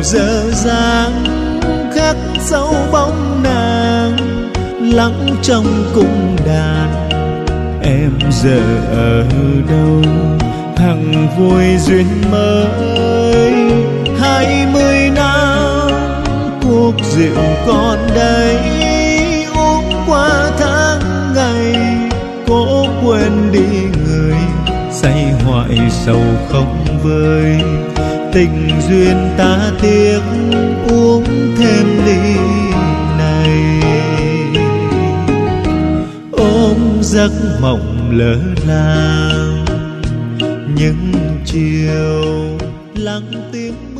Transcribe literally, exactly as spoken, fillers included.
dở dang khắc sâu bóng nàng, lắng trong cung đàn. Em giờ ở đâu hằng vui duyên mới, hai mươi năm cuộc rượu còn đây, uống qua tháng ngày cố quên đi người, say hoại sầu không vơi. Tình duyên ta tiếc uống thêm ly này, ôm giấc mộng lỡ làng những chiều lắng tiếng